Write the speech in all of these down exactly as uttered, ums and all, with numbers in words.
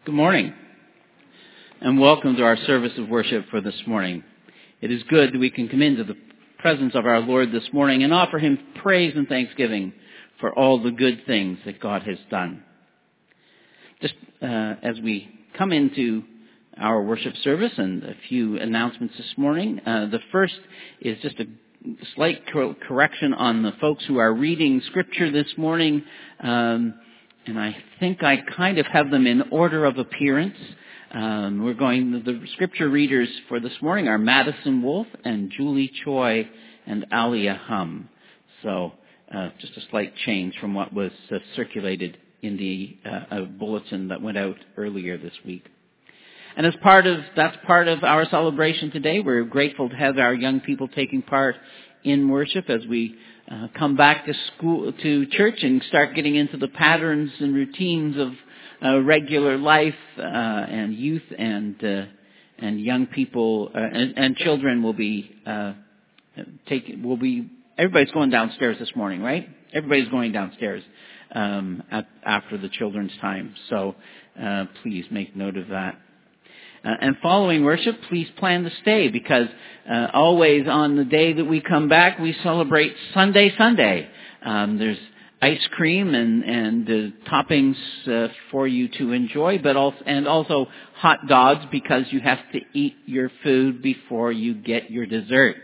Good morning, and welcome to our service of worship for this morning. It is good that we can come into the presence of our Lord this morning and offer Him praise and thanksgiving for all the good things that God has done. Just uh, as we come into our worship service, and a few announcements this morning. Uh, the first is just a slight cor- correction on the folks who are reading Scripture this morning. Um, And I think I kind of have them in order of appearance. Um, we're going, the scripture readers for this morning are Madison Wolf and Julie Choi and Alia Hum. So, uh, just a slight change from what was uh, circulated in the uh, bulletin that went out earlier this week. And as part of, that's part of our celebration today. We're grateful to have our young people taking part in worship as we Uh, come back to school, to church, and start getting into the patterns and routines of uh, regular life, uh, and youth and uh, and young people uh, and, and children will be uh, taking. Will be everybody's going downstairs this morning, right? Everybody's going downstairs um, at, after the children's time. So uh, please make note of that. Uh, and following worship, please plan to stay, because uh, always on the day that we come back, we celebrate Sunday Sunday. Um, there's ice cream and, and uh, toppings uh, for you to enjoy, but also, and also hot dogs, because you have to eat your food before you get your dessert.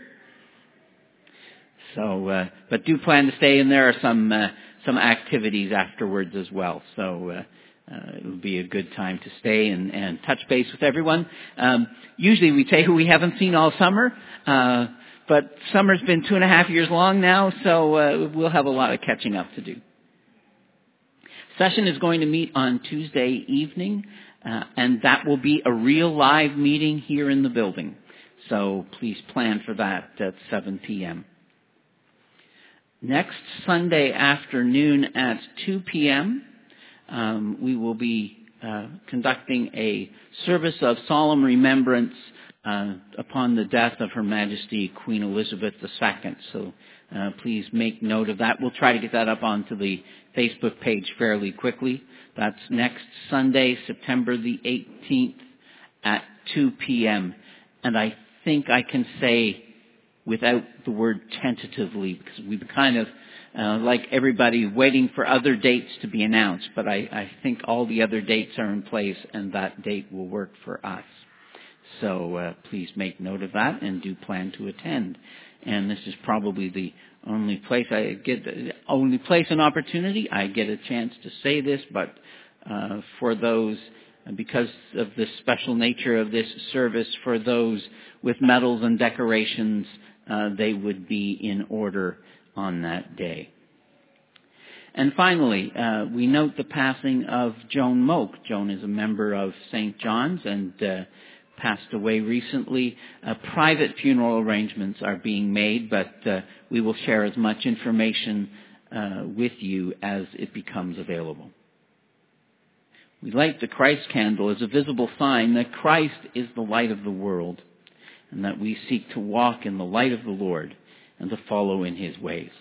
So, uh, but do plan to stay, and there are some uh, some activities afterwards as well. So. Uh, Uh, it will be a good time to stay and, and touch base with everyone. Um, usually we say who we haven't seen all summer, uh, but summer's been two and a half years long now, so uh, we'll have a lot of catching up to do. Session is going to meet on Tuesday evening, uh, and that will be a real live meeting here in the building. So please plan for that at seven p.m. Next Sunday afternoon at two p.m., Um, we will be uh, conducting a service of solemn remembrance uh, upon the death of Her Majesty Queen Elizabeth the Second. So uh, please make note of that. We'll try to get that up onto the Facebook page fairly quickly. That's next Sunday, September the eighteenth at two p.m. And I think I can say without the word tentatively, because we've kind of Uh, like everybody, waiting for other dates to be announced. But I, I think all the other dates are in place, and that date will work for us. So uh, please make note of that and do plan to attend. And this is probably the only place I get, only place and opportunity I get a chance to say this. But uh, for those, because of the special nature of this service, for those with medals and decorations, uh, they would be in order on that day. And finally, uh, we note the passing of Joan Moak. Joan is a member of Saint John's and uh, passed away recently. Uh, private funeral arrangements are being made, but uh, we will share as much information uh, with you as it becomes available. We light the Christ candle as a visible sign that Christ is the light of the world, and that we seek to walk in the light of the Lord and to follow in His ways.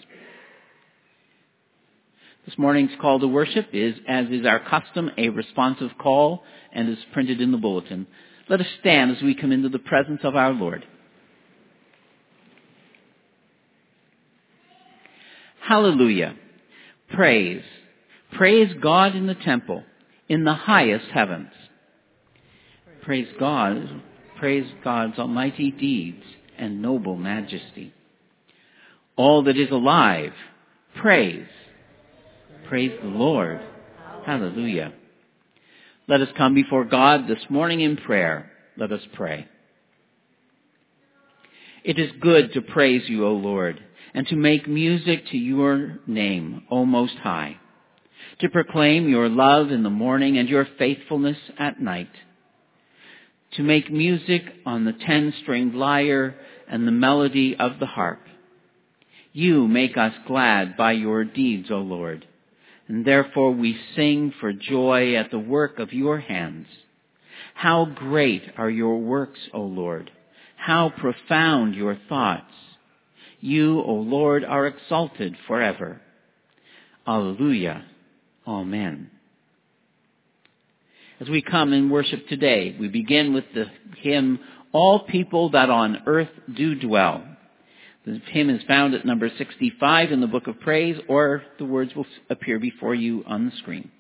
This morning's call to worship is, as is our custom, a responsive call, and is printed in the bulletin. Let us stand as we come into the presence of our Lord. Hallelujah. Praise. Praise God in the temple, in the highest heavens. Praise God. Praise God's almighty deeds and noble majesty. All that is alive, praise. Praise the Lord. Hallelujah. Let us come before God this morning in prayer. Let us pray. It is good to praise you, O Lord, and to make music to your name, O Most High, to proclaim your love in the morning and your faithfulness at night, to make music on the ten-stringed lyre and the melody of the harp. You make us glad by your deeds, O Lord, and therefore we sing for joy at the work of your hands. How great are your works, O Lord! How profound your thoughts! You, O Lord, are exalted forever. Alleluia. Amen. As we come and worship today, we begin with the hymn, All People That on Earth Do Dwell. The hymn is found at number sixty-five in the Book of Praise, or the words will appear before you on the screen.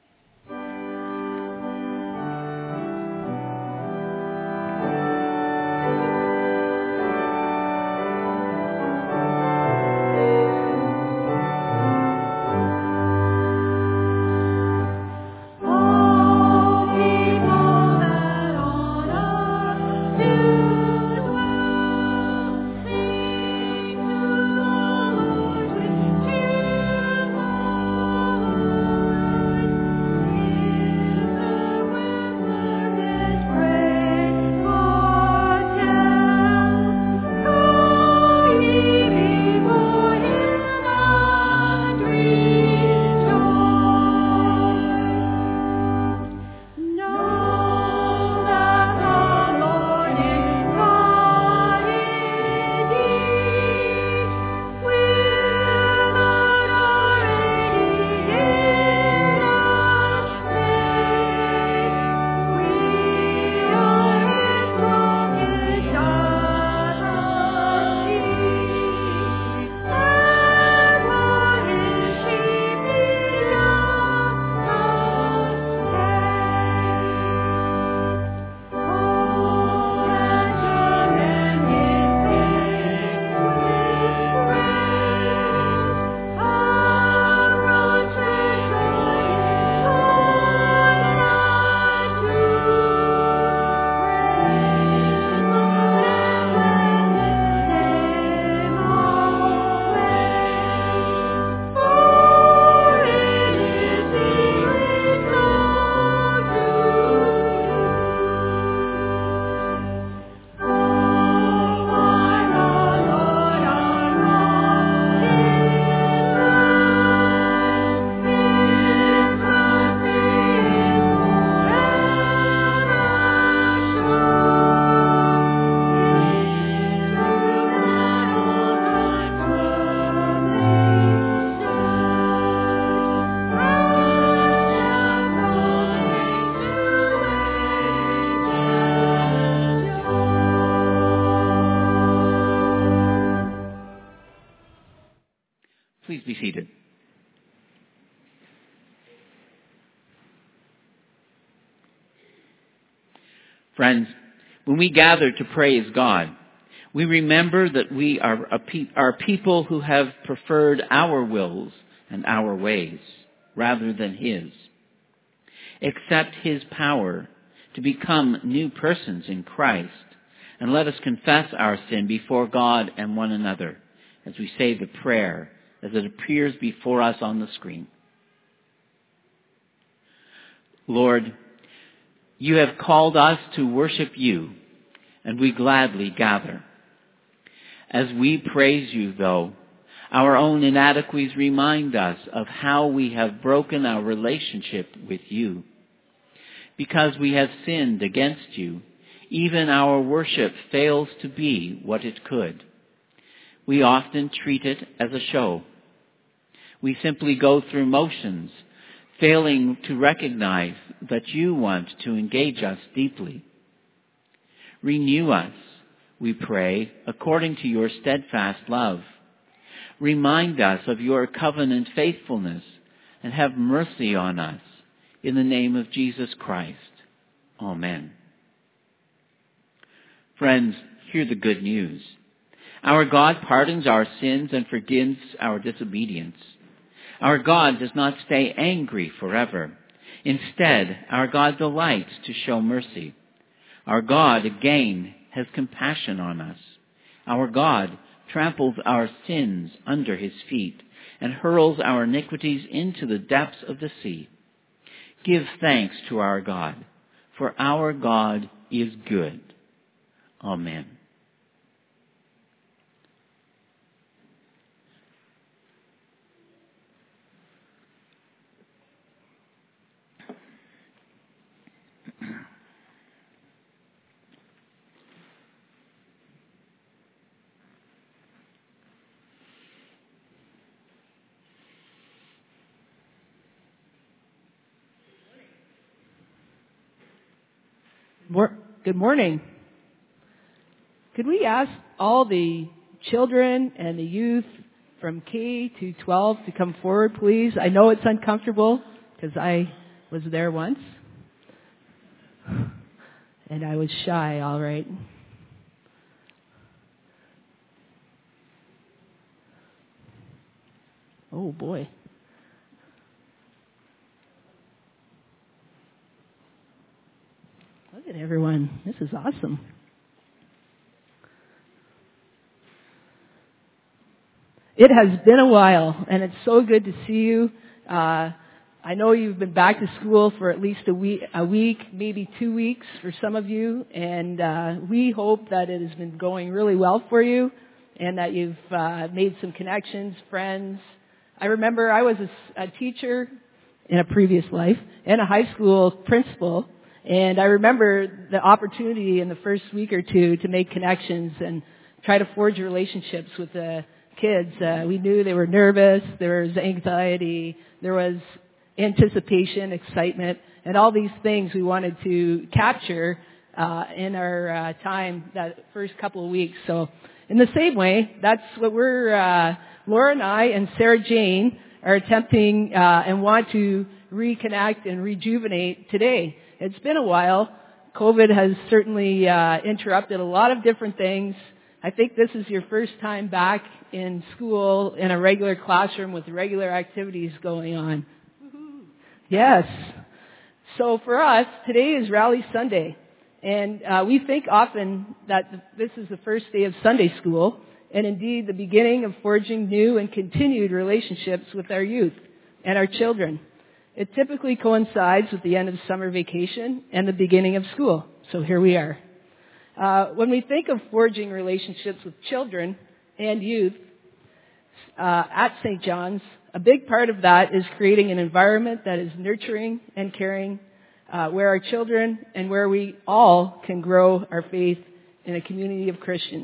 Please be seated. Friends, when we gather to praise God, we remember that we are, a pe- are people who have preferred our wills and our ways rather than His. Accept His power to become new persons in Christ, and let us confess our sin before God and one another as we say the prayer as it appears before us on the screen. Lord, you have called us to worship you, and we gladly gather. As we praise you, though, our own inadequacies remind us of how we have broken our relationship with you. Because we have sinned against you, even our worship fails to be what it could. We often treat it as a show. We simply go through motions, failing to recognize that you want to engage us deeply. Renew us, we pray, according to your steadfast love. Remind us of your covenant faithfulness and have mercy on us. In the name of Jesus Christ. Amen. Friends, hear the good news. Our God pardons our sins and forgives our disobedience. Our God does not stay angry forever. Instead, our God delights to show mercy. Our God, again, has compassion on us. Our God tramples our sins under His feet and hurls our iniquities into the depths of the sea. Give thanks to our God, for our God is good. Amen. Mor- Good morning. Could we ask all the children and the youth from K to twelve to come forward, please? I know it's uncomfortable because I was there once. And I was shy, all right. Oh, boy. Look at everyone. This is awesome. It has been a while, and it's so good to see you. Uh, I know you've been back to school for at least a week, a week, maybe two weeks for some of you, and uh, we hope that it has been going really well for you, and that you've uh, made some connections, friends. I remember I was a, a teacher in a previous life and a high school principal, and I remember the opportunity in the first week or two to make connections and try to forge relationships with the kids. Uh, we knew they were nervous, there was anxiety, there was anticipation, excitement, and all these things we wanted to capture uh, in our uh, time, that first couple of weeks. So in the same way, that's what we're, uh, Laura and I and Sarah Jane are attempting uh, and want to reconnect and rejuvenate today. It's been a while. COVID has certainly uh, interrupted a lot of different things. I think this is your first time back in school in a regular classroom with regular activities going on. Yes. So for us, today is Rally Sunday. And uh, we think often that this is the first day of Sunday school, and indeed the beginning of forging new and continued relationships with our youth and our children. It typically coincides with the end of summer vacation and the beginning of school. So here we are. Uh, when we think of forging relationships with children and youth uh, at Saint John's, a big part of that is creating an environment that is nurturing and caring, uh, where our children and where we all can grow our faith in a community of Christians.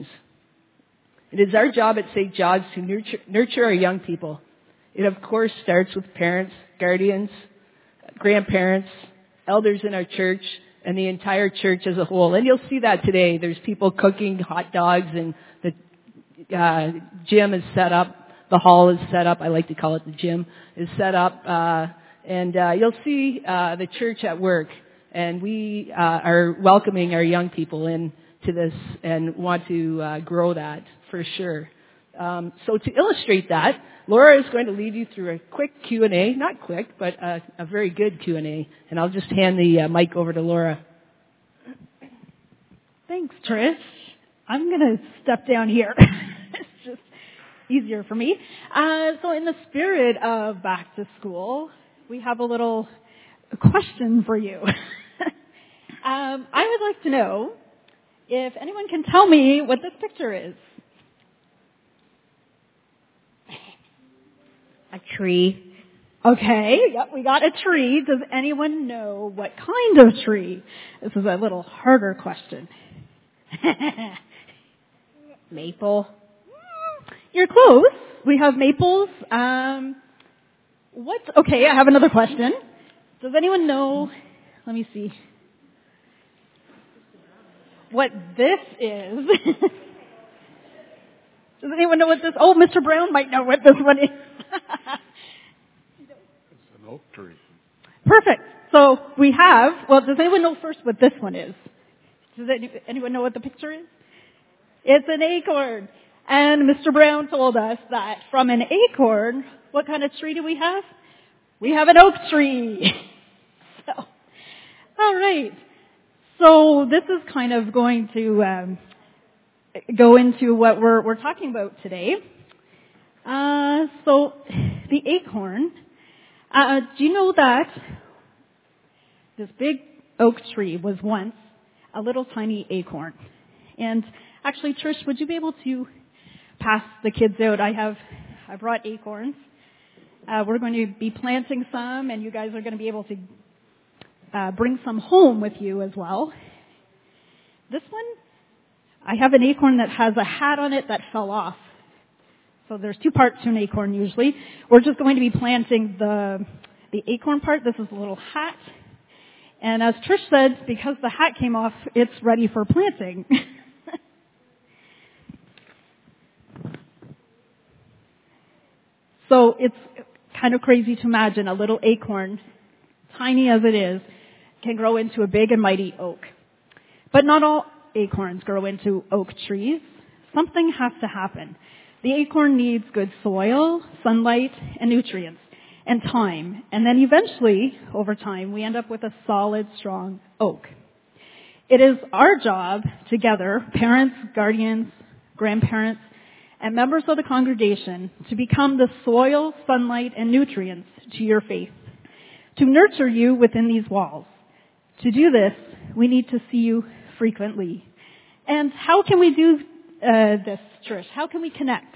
It is our job at Saint John's to nurture, nurture our young people. It, of course, starts with parents, guardians, grandparents, elders in our church, and the entire church as a whole. And you'll see that today. There's people cooking hot dogs, and the uh, gym is set up. The hall is set up. I like to call it the gym, is set up. Uh, and uh, you'll see uh, the church at work. And we uh, are welcoming our young people into this and want to uh, grow that for sure. Um, so to illustrate that, Laura is going to lead you through a quick Q and A, not quick, but a, a very good Q and A. And I'll just hand the uh, mic over to Laura. Thanks, Trish. I'm going to step down here. It's just easier for me. Uh, so in the spirit of back to school, we have a little question for you. um, I would like to know if anyone can tell me what this picture is. A tree. Okay, yep, we got a tree. Does anyone know what kind of tree? This is a little harder question. Maple. You're close. We have maples. Um, what? Okay, I have another question. Does anyone know? Let me see. What this is? Does anyone know what this? Oh, Mister Brown might know what this one is. It's an oak tree. Perfect. So we have, well, does anyone know first what this one is? Does any, anyone know what the picture is? It's an acorn. And Mister Brown told us that from an acorn, what kind of tree do we have? We have an oak tree. So, all right. So this is kind of going to um, go into what we're, we're talking about today. Uh, so the acorn, uh, do you know that this big oak tree was once a little tiny acorn? And actually, Trish, would you be able to pass the kids out? I have, I brought acorns. Uh, we're going to be planting some, and you guys are going to be able to uh, bring some home with you as well. This one, I have an acorn that has a hat on it that fell off. So there's two parts to an acorn usually. We're just going to be planting the the acorn part. This is a little hat. And as Trish said, because the hat came off, it's ready for planting. So it's kind of crazy to imagine a little acorn, tiny as it is, can grow into a big and mighty oak. But not all acorns grow into oak trees. Something has to happen. The acorn needs good soil, sunlight, and nutrients, and time. And then eventually, over time, we end up with a solid, strong oak. It is our job together, parents, guardians, grandparents, and members of the congregation, to become the soil, sunlight, and nutrients to your faith, to nurture you within these walls. To do this, we need to see you frequently. And how can we do uh, this, Trish? How can we connect?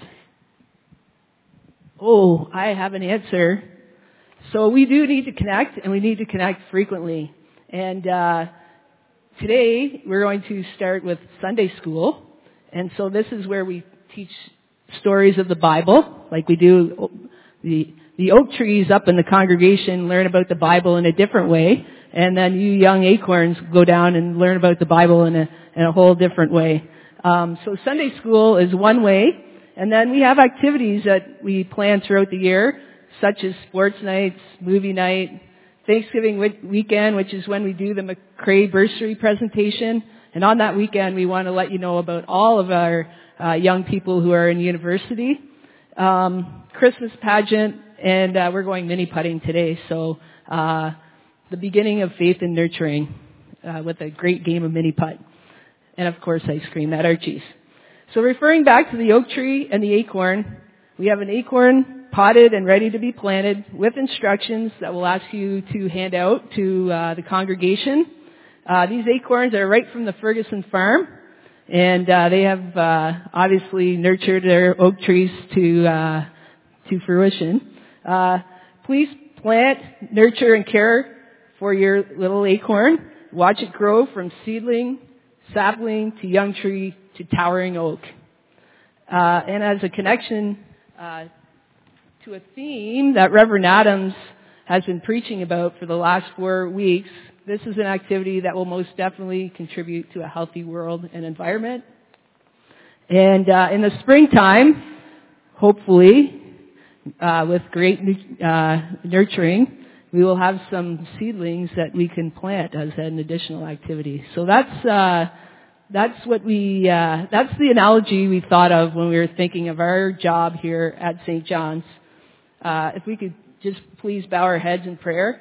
Oh, I have an answer. So we do need to connect, and we need to connect frequently. And uh, today, we're going to start with Sunday school. And so this is where we teach stories of the Bible, like we do the the oak trees up in the congregation learn about the Bible in a different way, and then you young acorns go down and learn about the Bible in a in a whole different way. Um, so Sunday school is one way, and then we have activities that we plan throughout the year, such as sports nights, movie night, Thanksgiving weekend, which is when we do the McCrae bursary presentation. And on that weekend, we want to let you know about all of our uh, young people who are in university. Um, Christmas pageant, and uh, we're going mini putting today. So uh, the beginning of faith and nurturing uh, with a great game of mini putt. And of course, ice cream at Archie's. So referring back to the oak tree and the acorn, we have an acorn potted and ready to be planted with instructions that we'll ask you to hand out to uh, the congregation. Uh, these acorns are right from the Ferguson farm, and uh, they have uh, obviously nurtured their oak trees to uh, to fruition. Uh, please plant, nurture, and care for your little acorn. Watch it grow from seedling, sapling, to young tree, to towering oak. Uh, and as a connection uh, to a theme that Reverend Adams has been preaching about for the last four weeks, this is an activity that will most definitely contribute to a healthy world and environment. And uh, in the springtime, hopefully, uh, with great uh, nurturing, we will have some seedlings that we can plant as an additional activity. So that's uh, that's what we uh, that's the analogy we thought of when we were thinking of our job here at Saint John's. Uh, if we could just please bow our heads in prayer.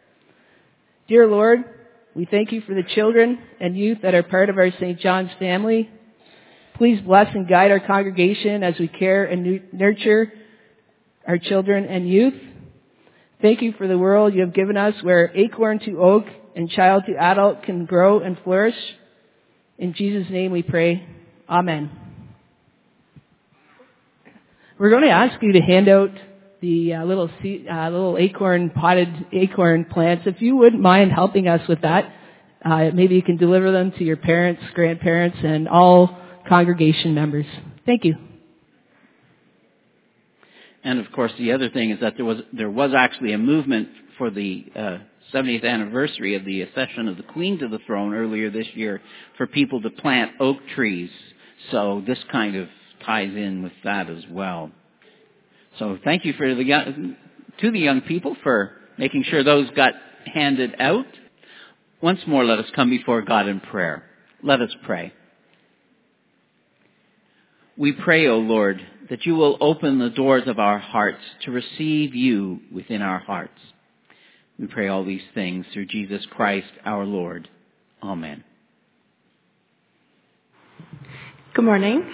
Dear Lord, we thank you for the children and youth that are part of our Saint John's family. Please bless and guide our congregation as we care and nurture our children and youth. Thank you for the world you have given us where acorn to oak and child to adult can grow and flourish. In Jesus' name we pray. Amen. We're going to ask you to hand out the uh, little seed, uh, little acorn, potted acorn plants. If you wouldn't mind helping us with that, uh, maybe you can deliver them to your parents, grandparents, and all congregation members. Thank you. And of course, the other thing is that there was there was actually a movement for the uh, seventieth anniversary of the accession of the Queen to the throne earlier this year for people to plant oak trees. So this kind of ties in with that as well. So thank you for the young, to the young people for making sure those got handed out. Once more, let us come before God in prayer. Let us pray. We pray, O Lord, that you will open the doors of our hearts to receive you within our hearts. We pray all these things through Jesus Christ our Lord. Amen. Good morning.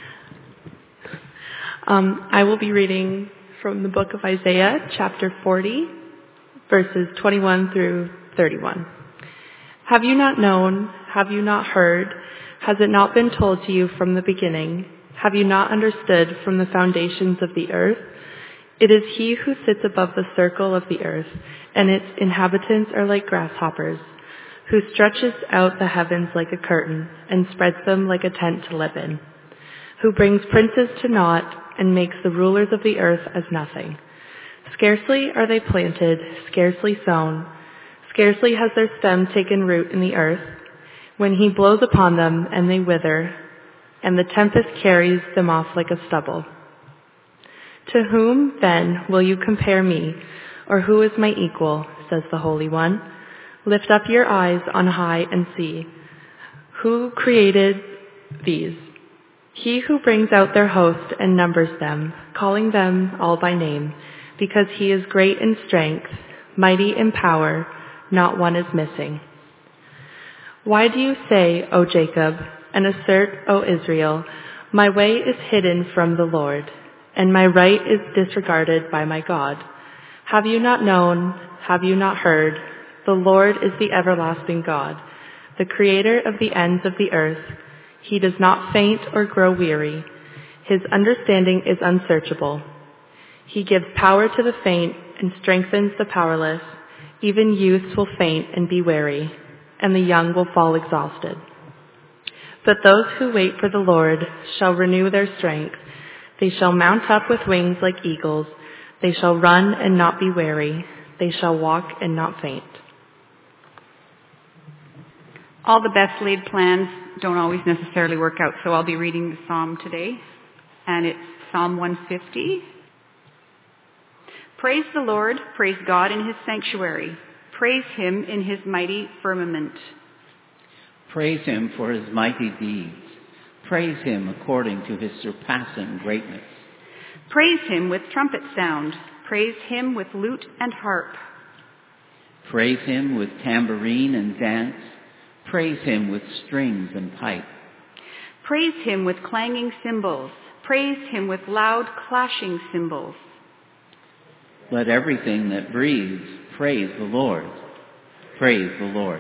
Um, I will be reading from the book of Isaiah, chapter forty, verses twenty-one through thirty-one. Have you not known? Have you not heard? Has it not been told to you from the beginning? Have you not understood from the foundations of the earth? It is he who sits above the circle of the earth, and its inhabitants are like grasshoppers, who stretches out the heavens like a curtain and spreads them like a tent to live in, who brings princes to naught and makes the rulers of the earth as nothing. Scarcely are they planted, scarcely sown, Scarcely has their stem taken root in the earth, when he blows upon them and they wither, and the tempest carries them off like a stubble. To whom, then, will you compare me, or who is my equal, says the Holy One? Lift up your eyes on high and see. Who created these? He who brings out their host and numbers them, calling them all by name, because he is great in strength, mighty in power, not one is missing. Why do you say, O Jacob, and assert, O Israel, my way is hidden from the Lord, and my right is disregarded by my God? Have you not known, have you not heard? The Lord is the everlasting God, the creator of the ends of the earth. He does not faint or grow weary. His understanding is unsearchable. He gives power to the faint and strengthens the powerless. Even youths will faint and be weary, and the young will fall exhausted. But those who wait for the Lord shall renew their strength. They shall mount up with wings like eagles. They shall run and not be weary. They shall walk and not faint. All the best laid plans don't always necessarily work out, so I'll be reading the psalm today, and it's Psalm one fifty. Praise the Lord, praise God in his sanctuary. Praise him in his mighty firmament. Praise him for his mighty deeds. Praise him according to his surpassing greatness. Praise him with trumpet sound. Praise him with lute and harp. Praise him with tambourine and dance. Praise him with strings and pipe. Praise him with clanging cymbals. Praise him with loud clashing cymbals. Let everything that breathes praise the Lord. Praise the Lord.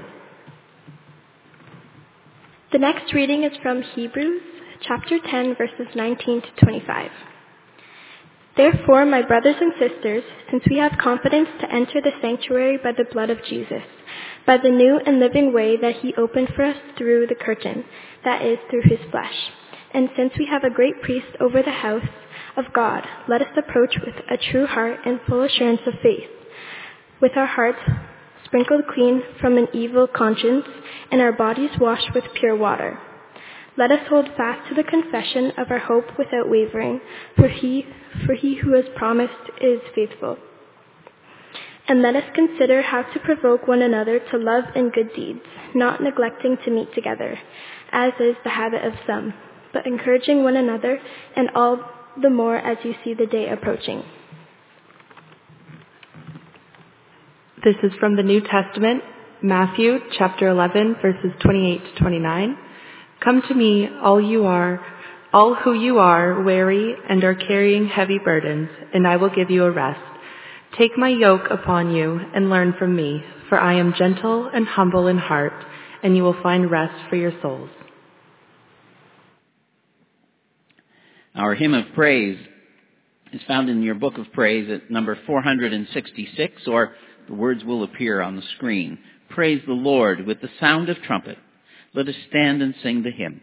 The next reading is from Hebrews chapter ten, verses nineteen to twenty-five. Therefore, my brothers and sisters, since we have confidence to enter the sanctuary by the blood of Jesus, by the new and living way that he opened for us through the curtain, that is, through his flesh. And since we have a great priest over the house of God, let us approach with a true heart and full assurance of faith, with our hearts sprinkled clean from an evil conscience and our bodies washed with pure water. Let us hold fast to the confession of our hope without wavering, for he, for he who has promised is faithful. And let us consider how to provoke one another to love and good deeds, not neglecting to meet together, as is the habit of some, but encouraging one another, and all the more as you see the day approaching. This is from the New Testament, Matthew chapter eleven, verses twenty-eight to twenty-nine. Come to me, all you are, all who you are weary and are carrying heavy burdens, and I will give you a rest. Take my yoke upon you and learn from me, for I am gentle and humble in heart, and you will find rest for your souls. Our hymn of praise is found in your book of praise at number four hundred sixty-six, or the words will appear on the screen. Praise the Lord with the sound of trumpet. Let us stand and sing the hymn.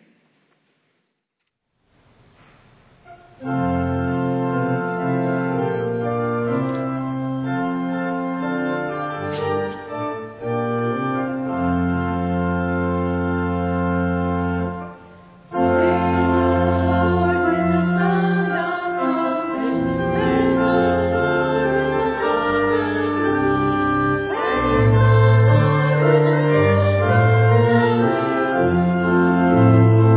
Thank you.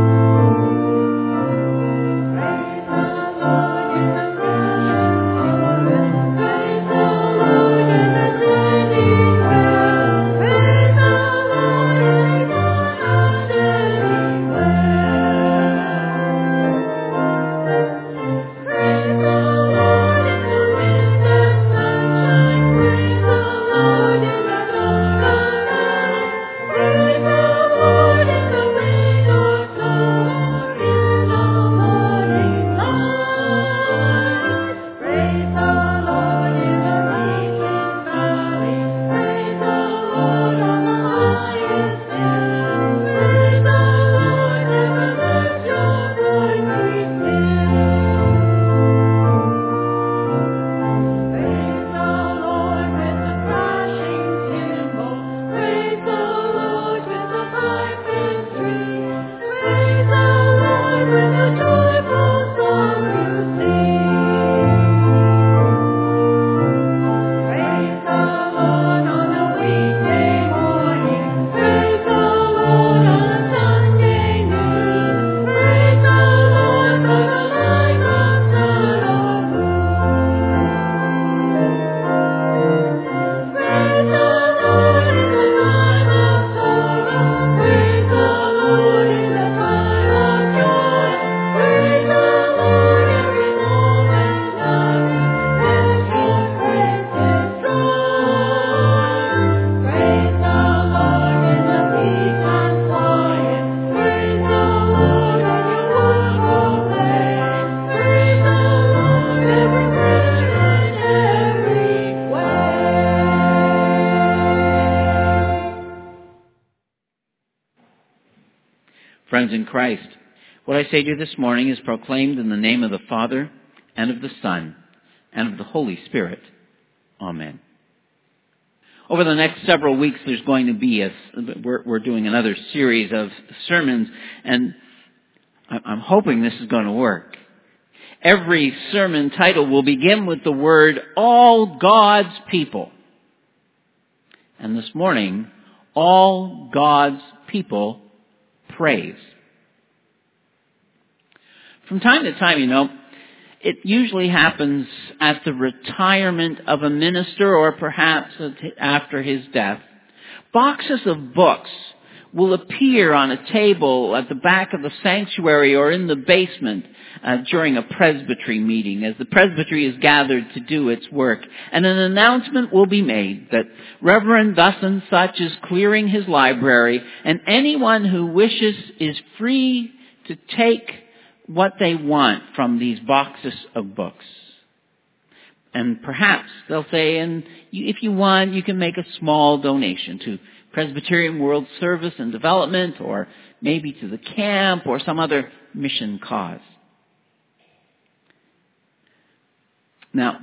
friends in Christ, what I say to you this morning is proclaimed in the name of the Father, and of the Son, and of the Holy Spirit. Amen. Over the next several weeks, there's going to be a, we're, we're doing another series of sermons, and I'm hoping this is going to work. Every sermon title will begin with the word, all God's people. And this morning, all God's people praise. From time to time, you know, it usually happens at the retirement of a minister or perhaps after his death. Boxes of books will appear on a table at the back of the sanctuary or in the basement uh, during a presbytery meeting as the presbytery is gathered to do its work. And an announcement will be made that Reverend thus and such is clearing his library, and anyone who wishes is free to take what they want from these boxes of books. And perhaps they'll say, and you, if you want, you can make a small donation to Presbyterian World Service and Development, or maybe to the camp, or some other mission cause. Now,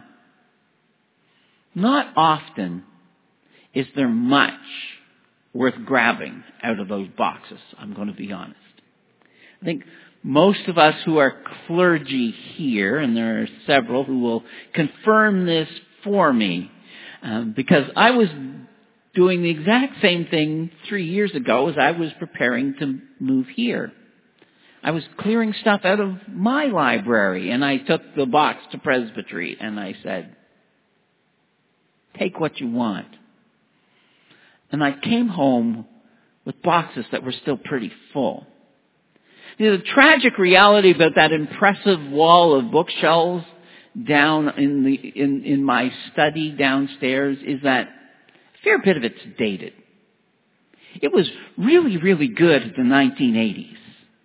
not often is there much worth grabbing out of those boxes, I'm going to be honest. I think most of us who are clergy here, and there are several who will confirm this for me, um, because I was doing the exact same thing three years ago as I was preparing to move here. I was clearing stuff out of my library, and I took the box to presbytery, and I said, take what you want. And I came home with boxes that were still pretty full. You know, the tragic reality about that impressive wall of bookshelves down in the in, in my study downstairs is that a fair bit of it's dated. It was really, really good in the nineteen eighties.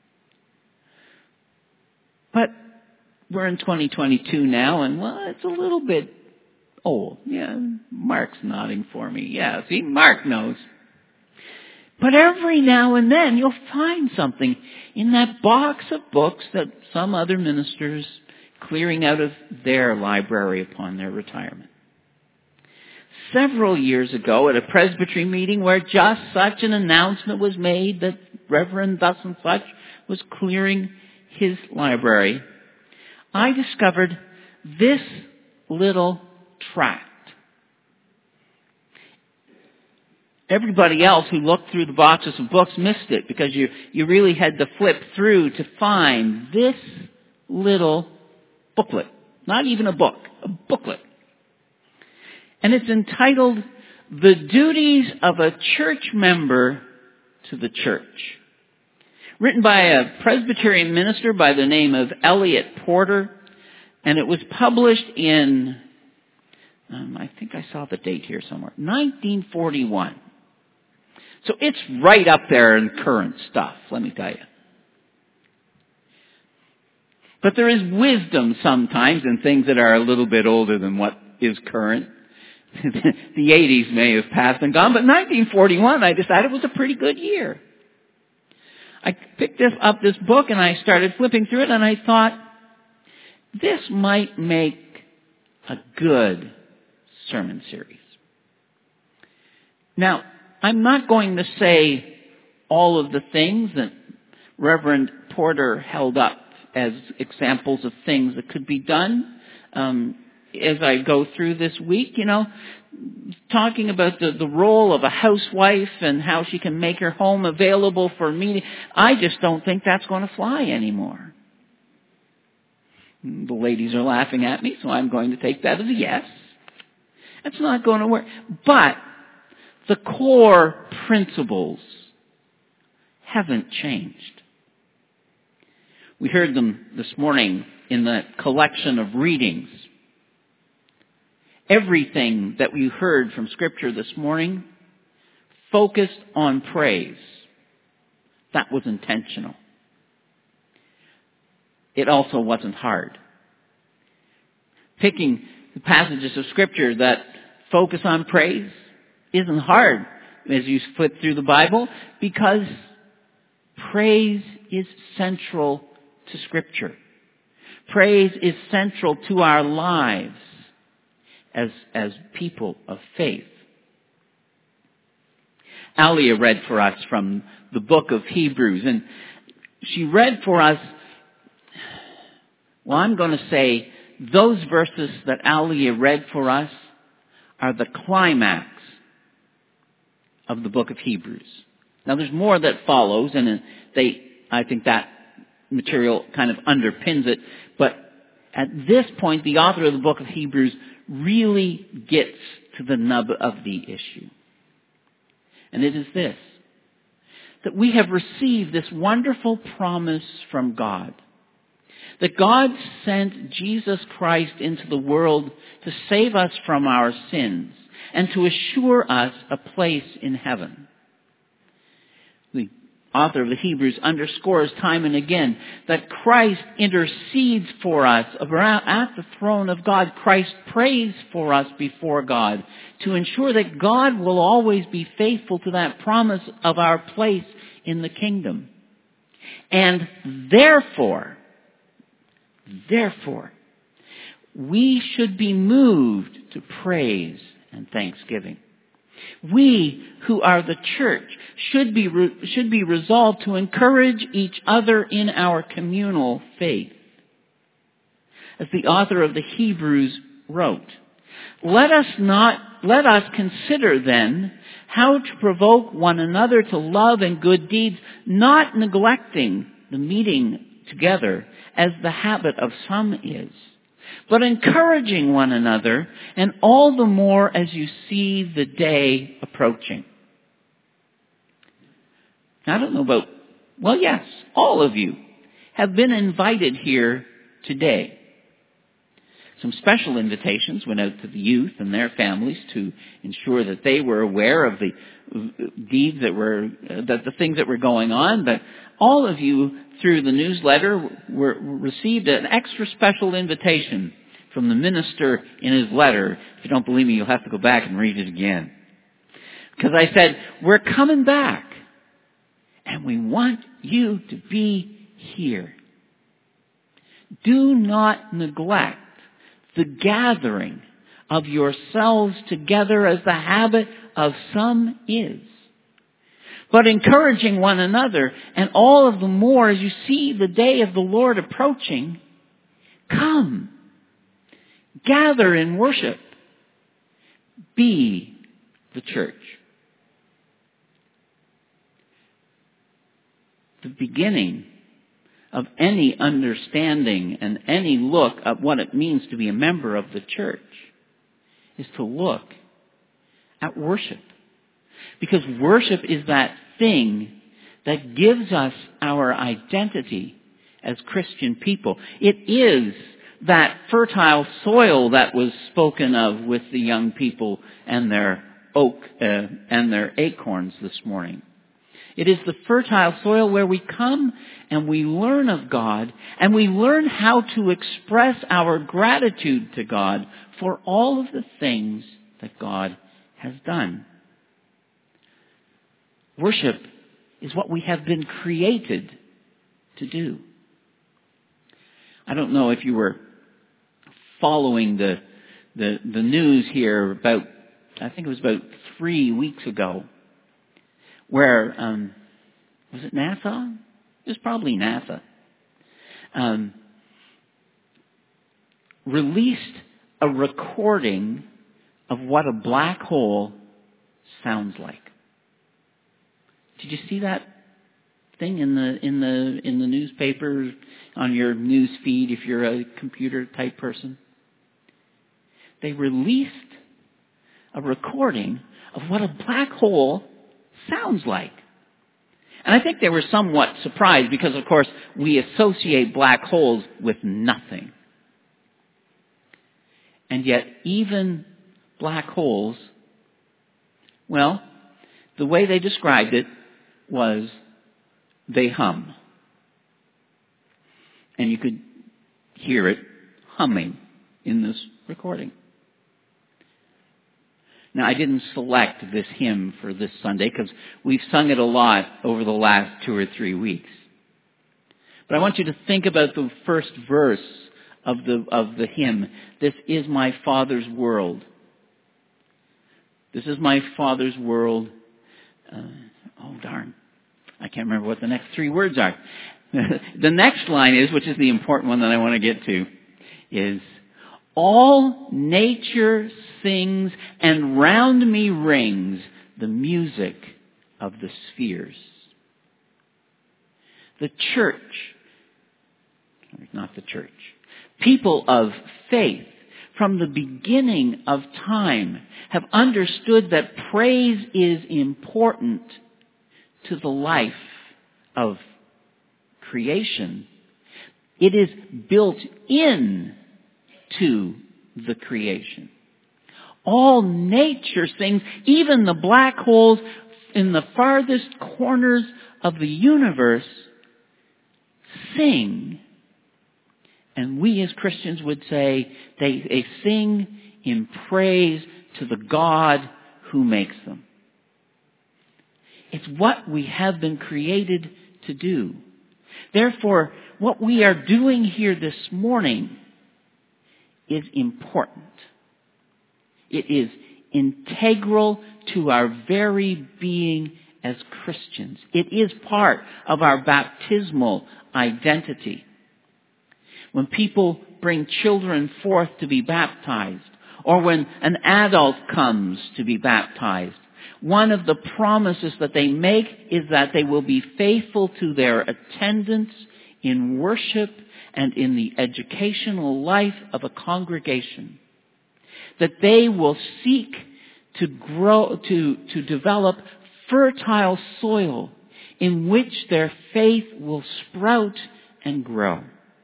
But we're in twenty twenty-two now, and well, it's a little bit old. Yeah, Mark's nodding for me. Yeah, see, Mark knows. But every now and then you'll find something in that box of books that some other minister's clearing out of their library upon their retirement. Several years ago at a presbytery meeting where just such an announcement was made that Reverend thus and such was clearing his library, I discovered this little tract. Everybody else who looked through the boxes of books missed it because you, you really had to flip through to find this little booklet. Not even a book, a booklet. And it's entitled, The Duties of a Church Member to the Church. Written by a Presbyterian minister by the name of Elliot Porter. And it was published in, um, I think I saw the date here somewhere, nineteen forty-one. So it's right up there in current stuff, let me tell you. But there is wisdom sometimes in things that are a little bit older than what is current. The eighties may have passed and gone, but nineteen forty-one I decided was a pretty good year. I picked this up, this book, and I started flipping through it, and I thought, this might make a good sermon series. Now, I'm not going to say all of the things that Reverend Porter held up as examples of things that could be done. Um, as I go through this week, you know, talking about the, the role of a housewife and how she can make her home available for meeting. I just don't think that's going to fly anymore. The ladies are laughing at me, so I'm going to take that as a yes. It's not going to work. But the core principles haven't changed. We heard them this morning in the collection of readings. Everything that we heard from Scripture this morning focused on praise. That was intentional. It also wasn't hard. Picking the passages of Scripture that focus on praise isn't hard as you flip through the Bible, because praise is central to Scripture. Praise is central to our lives as, as people of faith. Alia read for us from the book of Hebrews, and she read for us, well, I'm going to say those verses that Alia read for us are the climax of the book of Hebrews. Now, there's more that follows, and they, I think that material kind of underpins it, but at this point, the author of the book of Hebrews really gets to the nub of the issue. And it is this, that we have received this wonderful promise from God, that God sent Jesus Christ into the world to save us from our sins and to assure us a place in heaven. The author of the Hebrews underscores time and again that Christ intercedes for us at the throne of God. Christ prays for us before God to ensure that God will always be faithful to that promise of our place in the kingdom. And therefore, therefore, we should be moved to praise and thanksgiving. We, who are the church, should be, should be resolved to encourage each other in our communal faith. As the author of the Hebrews wrote, Let us not, let us consider then how to provoke one another to love and good deeds, not neglecting the meeting together as the habit of some is, but encouraging one another, and all the more as you see the day approaching. Now, I don't know about, well, yes, all of you have been invited here today. Some special invitations went out to the youth and their families to ensure that they were aware of the deeds that were, that the things that were going on. But all of you, through the newsletter, were, received an extra special invitation from the minister in his letter. If you don't believe me, you'll have to go back and read it again. Because I said, we're coming back, and we want you to be here. Do not neglect the gathering of yourselves together as the habit of some is, but encouraging one another, and all of the more as you see the day of the Lord approaching. Come, gather in worship, be the church. The beginning of any understanding and any look at what it means to be a member of the church is to look at worship. Because worship is that thing that gives us our identity as Christian people. It is that fertile soil that was spoken of with the young people and their oak uh, and their acorns this morning. It is the fertile soil where we come and we learn of God, and we learn how to express our gratitude to God for all of the things that God has done. Worship is what we have been created to do. I don't know if you were following the the, the news here about, I think it was about three weeks ago, where, um, was it NASA? It was probably NASA. Um, released a recording of what a black hole sounds like. Did you see that thing in the in the in the newspaper on your news feed if you're a computer type person? They released a recording of what a black hole sounds like. And I think they were somewhat surprised because, of course, we associate black holes with nothing. And yet, even black holes, well, the way they described it was they hum. And you could hear it humming in this recording. Now, I didn't select this hymn for this Sunday because we've sung it a lot over the last two or three weeks. But I want you to think about the first verse of the, of the hymn. This is my Father's world. This is my Father's world. Uh, oh, darn. I can't remember what the next three words are. The next line is, which is the important one that I want to get to, is, all nature sings and round me rings the music of the spheres. The church, not the church, people of faith from the beginning of time have understood that praise is important to the life of creation. It is built in to the creation. All nature sings, even the black holes in the farthest corners of the universe sing. And we as Christians would say they, they sing in praise to the God who makes them. It's what we have been created to do. Therefore, what we are doing here this morning is important. It is integral to our very being as Christians. It is part of our baptismal identity. When people bring children forth to be baptized, or when an adult comes to be baptized, one of the promises that they make is that they will be faithful to their attendance in worship and in the educational life of a congregation. That they will seek to grow, to, to develop fertile soil in which their faith will sprout and grow.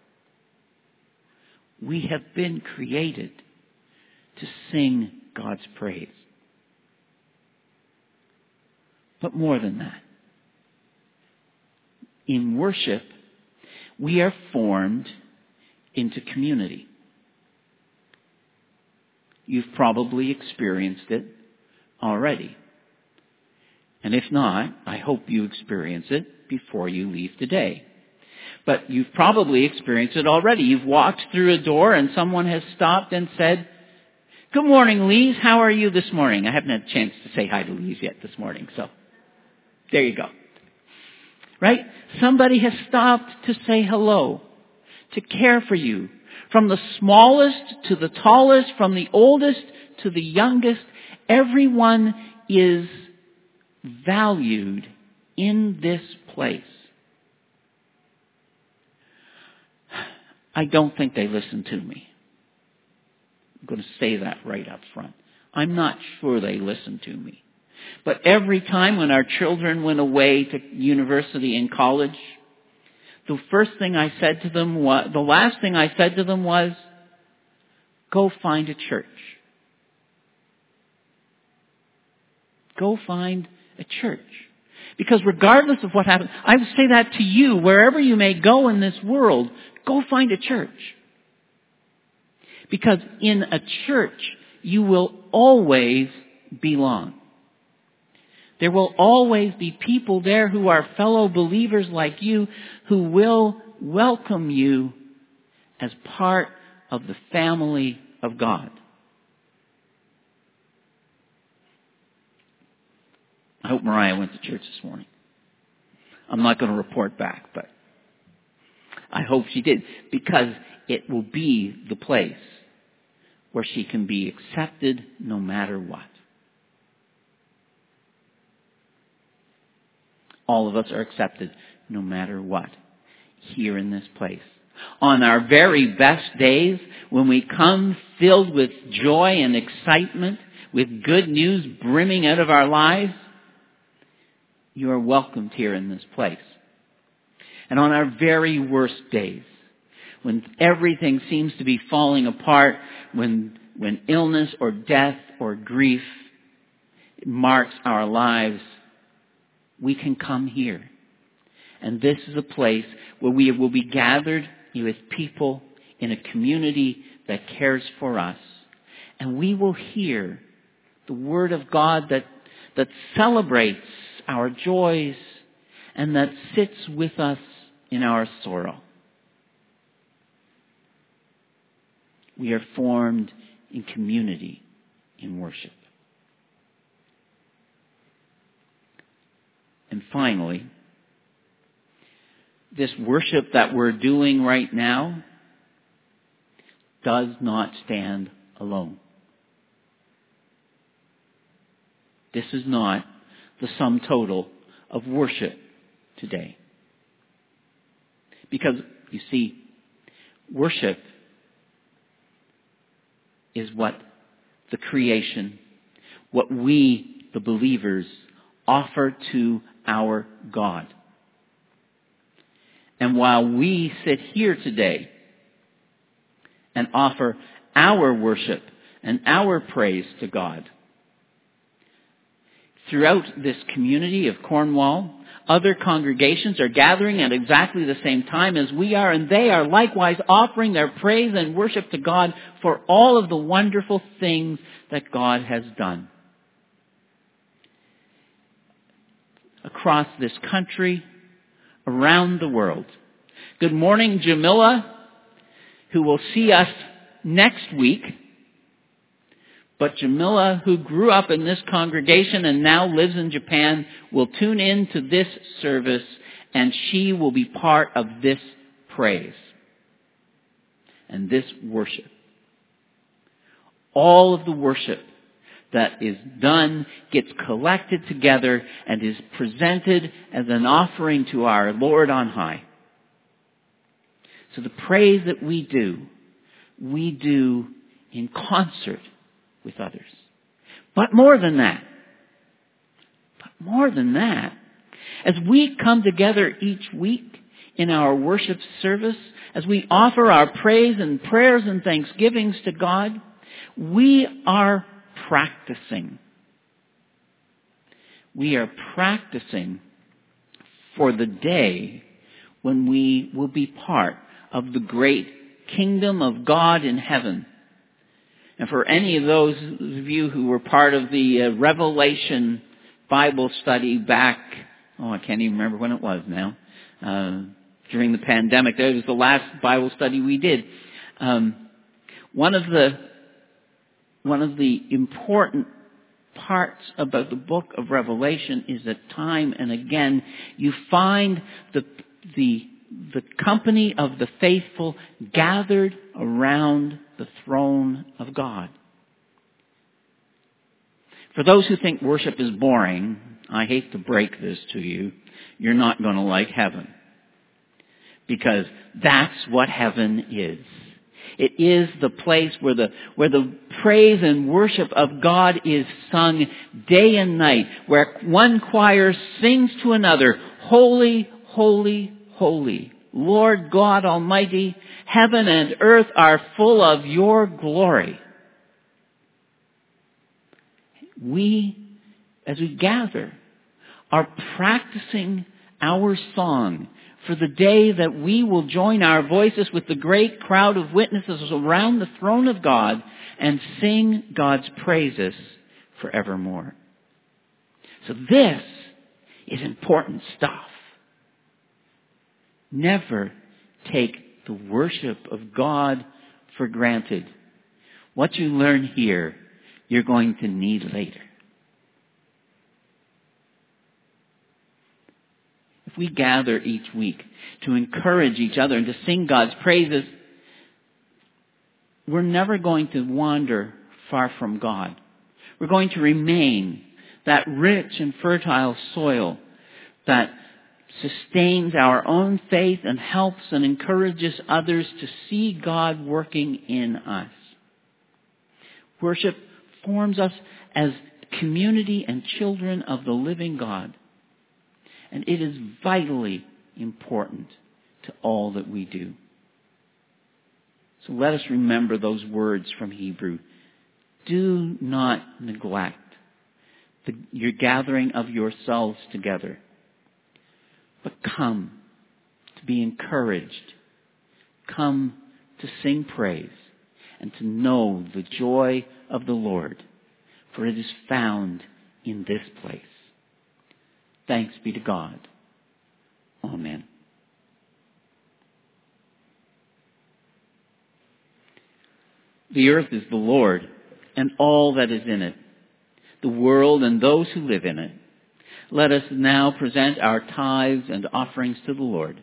We have been created to sing God's praise. But more than that, in worship, we are formed into community. You've probably experienced it already. And if not, I hope you experience it before you leave today. But you've probably experienced it already. You've walked through a door and someone has stopped and said, "Good morning, Lise. How are you this morning?" I haven't had a chance to say hi to Lise yet this morning, so there you go. Right? Somebody has stopped to say hello, to care for you. From the smallest to the tallest, from the oldest to the youngest, everyone is valued in this place. I don't think they listen to me. I'm going to say that right up front. I'm not sure they listen to me. But every time when our children went away to university and college, the first thing I said to them was, the last thing I said to them was, go find a church. Go find a church. Because regardless of what happens, I would say that to you, wherever you may go in this world, go find a church. Because in a church, you will always belong. There will always be people there who are fellow believers like you who will welcome you as part of the family of God. I hope Mariah went to church this morning. I'm not going to report back, but I hope she did, because it will be the place where she can be accepted no matter what. All of us are accepted no matter what here in this place. On our very best days, when we come filled with joy and excitement, with good news brimming out of our lives, you are welcomed here in this place. And on our very worst days, when everything seems to be falling apart, when, when illness or death or grief marks our lives, we can come here. And this is a place where we will be gathered with people in a community that cares for us. And we will hear the Word of God that, that celebrates our joys and that sits with us in our sorrow. We are formed in community in worship. And finally, this worship that we're doing right now does not stand alone. This is not the sum total of worship today. Because, you see, worship is what the creation, what we, the believers, offer to our God. And while we sit here today and offer our worship and our praise to God, throughout this community of Cornwall, other congregations are gathering at exactly the same time as we are, and they are likewise offering their praise and worship to God for all of the wonderful things that God has done. Across this country, around the world. Good morning, Jamila, who will see us next week. But Jamila, who grew up in this congregation and now lives in Japan, will tune in to this service, and she will be part of this praise and this worship. All of the worship that is done gets collected together and is presented as an offering to our Lord on high. So the praise that we do, we do in concert with others. But more than that, but more than that, as we come together each week in our worship service, as we offer our praise and prayers and thanksgivings to God, we are practicing. We are practicing for the day when we will be part of the great kingdom of God in heaven. And for any of those of you who were part of the uh, Revelation Bible study back, oh, I can't even remember when it was now, uh, during the pandemic, that was the last Bible study we did. Um, one of the one of the important parts about the book of Revelation is that time and again you find the the the company of the faithful gathered around the throne of God. For those who think worship is boring, I hate to break this to you, you're not going to like heaven. Because that's what heaven is. It is the place where the, where the praise and worship of God is sung day and night, where one choir sings to another, holy, holy, holy, Lord God Almighty, heaven and earth are full of your glory. We, as we gather, are practicing our song for the day that we will join our voices with the great crowd of witnesses around the throne of God and sing God's praises forevermore. So this is important stuff. Never take the worship of God for granted. What you learn here, you're going to need later. If we gather each week to encourage each other and to sing God's praises, we're never going to wander far from God. We're going to remain that rich and fertile soil that sustains our own faith and helps and encourages others to see God working in us. Worship forms us as community and children of the living God. And it is vitally important to all that we do. So let us remember those words from Hebrew. Do not neglect the, your gathering of yourselves together, but come to be encouraged. Come to sing praise and to know the joy of the Lord, for it is found in this place. Thanks be to God. Amen. The earth is the Lord, and all that is in it, the world and those who live in it. Let us now present our tithes and offerings to the Lord.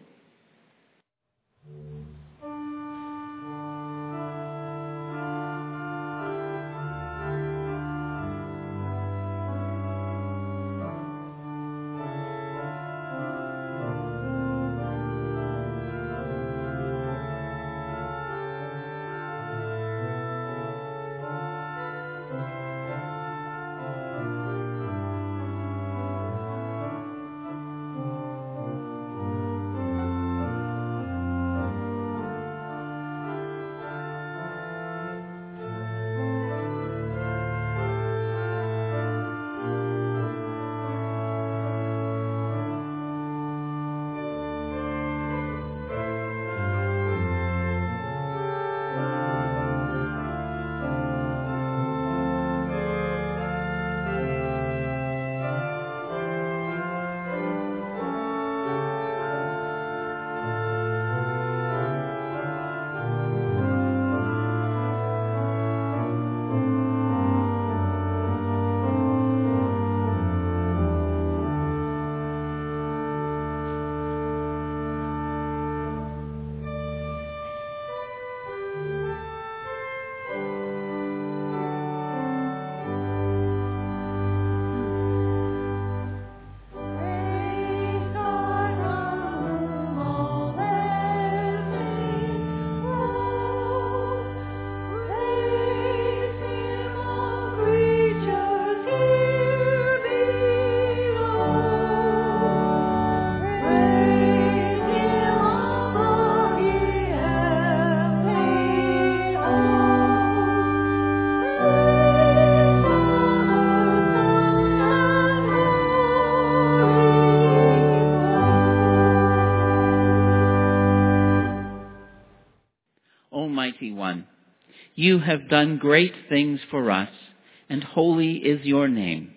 Almighty One, you have done great things for us, and holy is your name.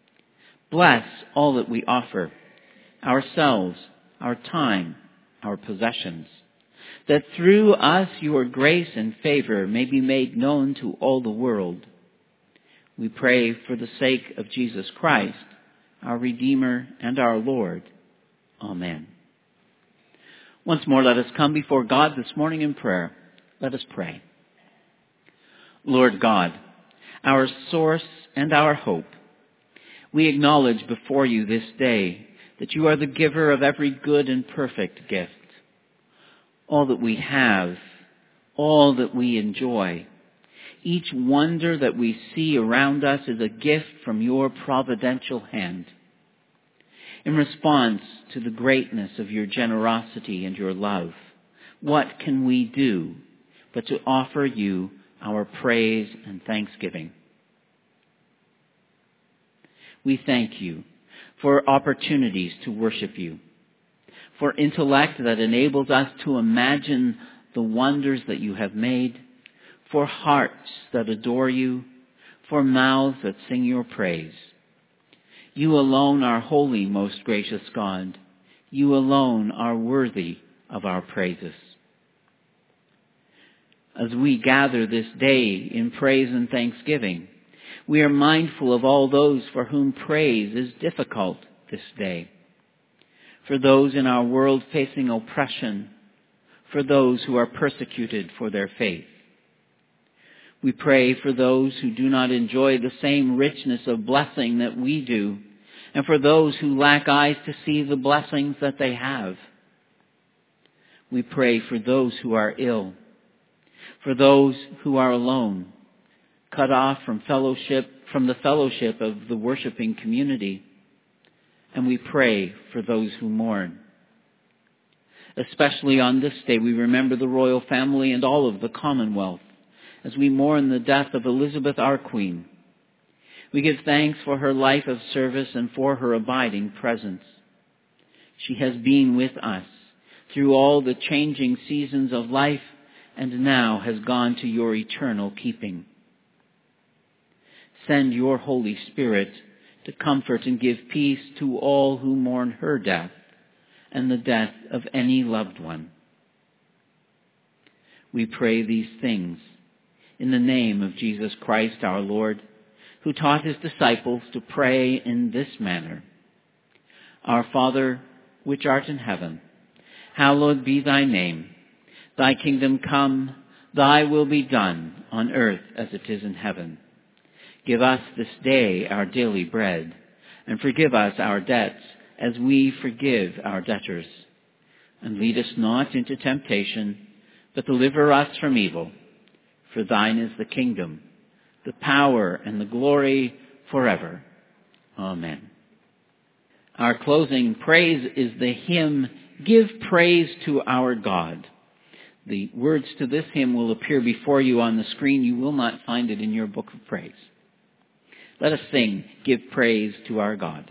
Bless all that we offer, ourselves, our time, our possessions, that through us your grace and favor may be made known to all the world. We pray for the sake of Jesus Christ, our Redeemer and our Lord. Amen. Once more, let us come before God this morning in prayer. Let us pray. Lord God, our source and our hope, we acknowledge before you this day that you are the giver of every good and perfect gift. All that we have, all that we enjoy, each wonder that we see around us is a gift from your providential hand. In response to the greatness of your generosity and your love, what can we do but to offer you our praise and thanksgiving? We thank you for opportunities to worship you, for intellect that enables us to imagine the wonders that you have made, for hearts that adore you, for mouths that sing your praise. You alone are holy, most gracious God. You alone are worthy of our praises. As we gather this day in praise and thanksgiving, we are mindful of all those for whom praise is difficult this day. For those in our world facing oppression, for those who are persecuted for their faith. We pray for those who do not enjoy the same richness of blessing that we do, and for those who lack eyes to see the blessings that they have. We pray for those who are ill, for those who are alone, cut off from fellowship, from the fellowship of the worshiping community. And we pray for those who mourn. Especially on this day, we remember the royal family and all of the Commonwealth as we mourn the death of Elizabeth, our Queen. We give thanks for her life of service and for her abiding presence. She has been with us through all the changing seasons of life and now has gone to your eternal keeping. Send your Holy Spirit to comfort and give peace to all who mourn her death and the death of any loved one. We pray these things in the name of Jesus Christ our Lord, who taught his disciples to pray in this manner. Our Father, which art in heaven, hallowed be thy name. Thy kingdom come, thy will be done on earth as it is in heaven. Give us this day our daily bread, and forgive us our debts as we forgive our debtors. And lead us not into temptation, but deliver us from evil. For thine is the kingdom, the power, and the glory forever. Amen. Our closing praise is the hymn, Give Praise to Our God. The words to this hymn will appear before you on the screen. You will not find it in your book of praise. Let us sing, Give Praise to Our God.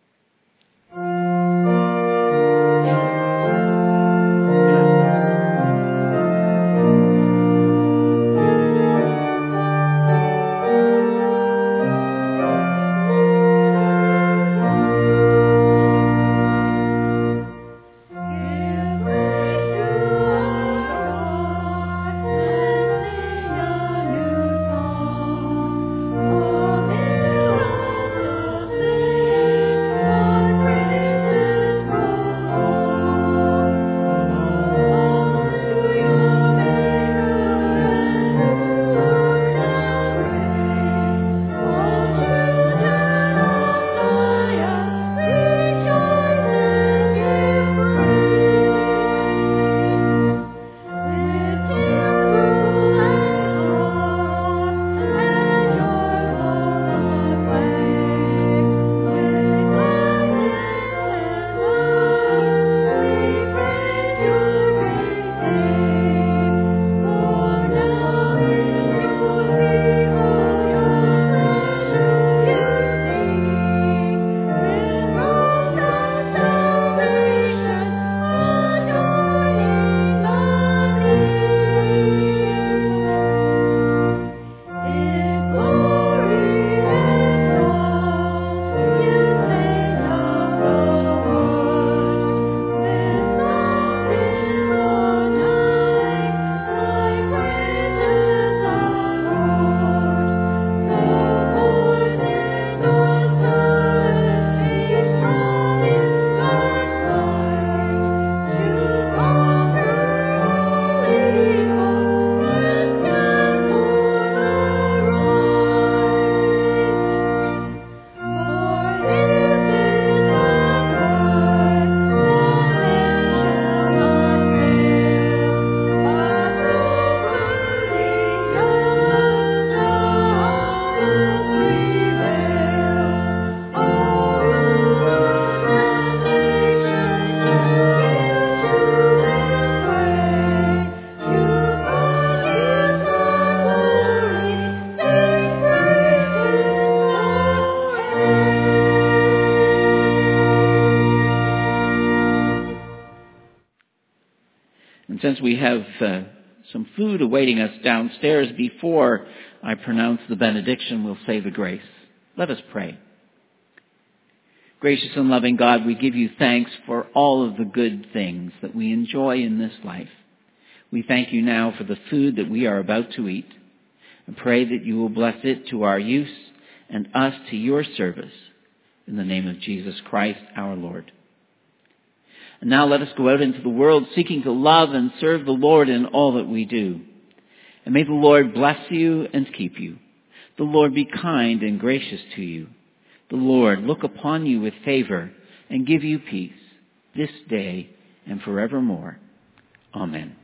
Since we have uh, some food awaiting us downstairs, before I pronounce the benediction, we'll say the grace. Let us pray. Gracious and loving God, we give you thanks for all of the good things that we enjoy in this life. We thank you now for the food that we are about to eat, and pray that you will bless it to our use and us to your service. In the name of Jesus Christ, our Lord. And now let us go out into the world seeking to love and serve the Lord in all that we do. And may the Lord bless you and keep you. The Lord be kind and gracious to you. The Lord look upon you with favor and give you peace this day and forevermore. Amen.